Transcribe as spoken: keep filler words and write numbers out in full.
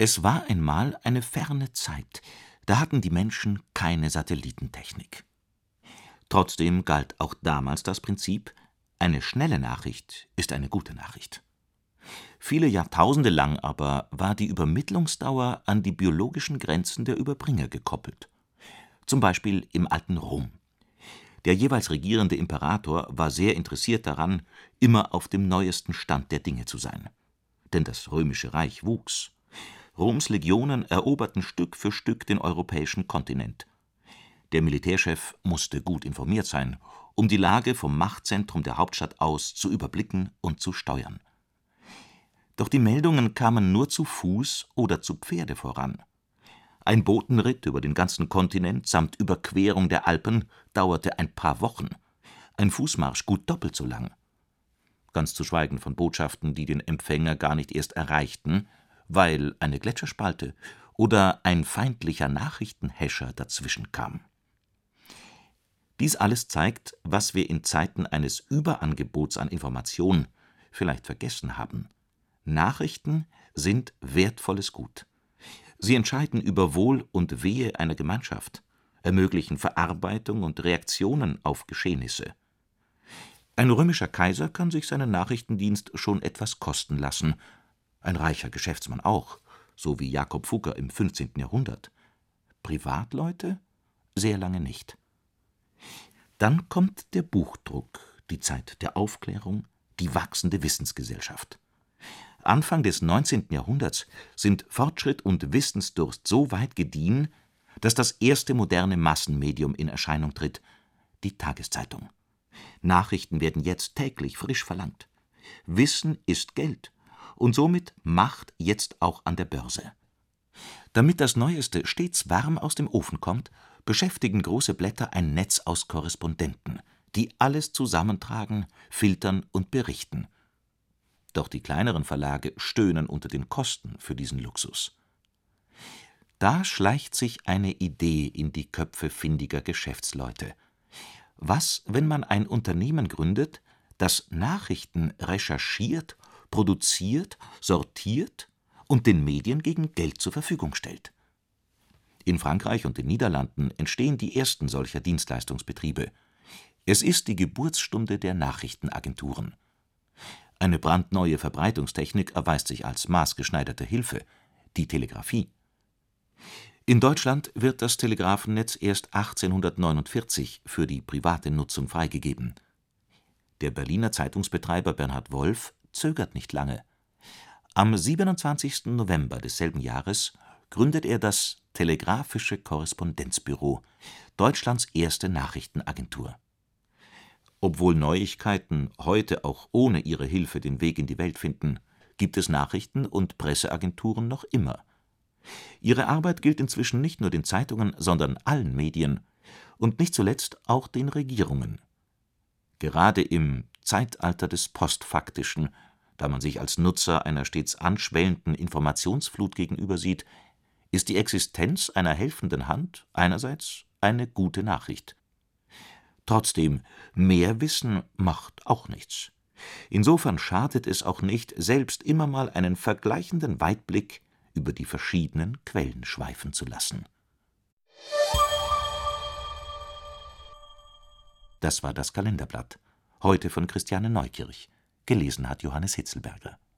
Es war einmal eine ferne Zeit, da hatten die Menschen keine Satellitentechnik. Trotzdem galt auch damals das Prinzip: Eine schnelle Nachricht ist eine gute Nachricht. Viele Jahrtausende lang aber war die Übermittlungsdauer an die biologischen Grenzen der Überbringer gekoppelt. Zum Beispiel im alten Rom. Der jeweils regierende Imperator war sehr interessiert daran, immer auf dem neuesten Stand der Dinge zu sein. Denn das Römische Reich wuchs. Roms Legionen eroberten Stück für Stück den europäischen Kontinent. Der Militärchef musste gut informiert sein, um die Lage vom Machtzentrum der Hauptstadt aus zu überblicken und zu steuern. Doch die Meldungen kamen nur zu Fuß oder zu Pferde voran. Ein Botenritt über den ganzen Kontinent samt Überquerung der Alpen dauerte ein paar Wochen, ein Fußmarsch gut doppelt so lang. Ganz zu schweigen von Botschaften, die den Empfänger gar nicht erst erreichten, weil eine Gletscherspalte oder ein feindlicher Nachrichtenhäscher dazwischen kam. Dies alles zeigt, was wir in Zeiten eines Überangebots an Information vielleicht vergessen haben: Nachrichten sind wertvolles Gut. Sie entscheiden über Wohl und Wehe einer Gemeinschaft, ermöglichen Verarbeitung und Reaktionen auf Geschehnisse. Ein römischer Kaiser kann sich seinen Nachrichtendienst schon etwas kosten lassen, ein reicher Geschäftsmann auch, so wie Jakob Fugger im fünfzehnten Jahrhundert. Privatleute sehr lange nicht. Dann kommt der Buchdruck, die Zeit der Aufklärung, die wachsende Wissensgesellschaft. Anfang des neunzehnten Jahrhunderts sind Fortschritt und Wissensdurst so weit gediehen, dass das erste moderne Massenmedium in Erscheinung tritt: die Tageszeitung. Nachrichten werden jetzt täglich frisch verlangt. Wissen ist Geld und somit Macht jetzt auch an der Börse. Damit das Neueste stets warm aus dem Ofen kommt, beschäftigen große Blätter ein Netz aus Korrespondenten, die alles zusammentragen, filtern und berichten. Doch die kleineren Verlage stöhnen unter den Kosten für diesen Luxus. Da schleicht sich eine Idee in die Köpfe findiger Geschäftsleute. Was, wenn man ein Unternehmen gründet, das Nachrichten recherchiert, produziert, sortiert und den Medien gegen Geld zur Verfügung stellt? In Frankreich und den Niederlanden entstehen die ersten solcher Dienstleistungsbetriebe. Es ist die Geburtsstunde der Nachrichtenagenturen. Eine brandneue Verbreitungstechnik erweist sich als maßgeschneiderte Hilfe: die Telegrafie. In Deutschland wird das Telegrafennetz erst achtzehnhundertneunundvierzig für die private Nutzung freigegeben. Der Berliner Zeitungsbetreiber Bernhard Wolff zögert nicht lange. Am siebenundzwanzigsten November desselben Jahres gründet er das Telegraphische Korrespondenzbüro, Deutschlands erste Nachrichtenagentur. Obwohl Neuigkeiten heute auch ohne ihre Hilfe den Weg in die Welt finden, gibt es Nachrichten- und Presseagenturen noch immer. Ihre Arbeit gilt inzwischen nicht nur den Zeitungen, sondern allen Medien und nicht zuletzt auch den Regierungen. Gerade im Zeitalter des Postfaktischen, da man sich als Nutzer einer stets anschwellenden Informationsflut gegenübersieht, ist die Existenz einer helfenden Hand einerseits eine gute Nachricht. Trotzdem, mehr Wissen macht auch nichts. Insofern schadet es auch nicht, selbst immer mal einen vergleichenden Weitblick über die verschiedenen Quellen schweifen zu lassen. Das war das Kalenderblatt. Heute von Christiane Neukirch. Gelesen hat Johannes Hitzelberger.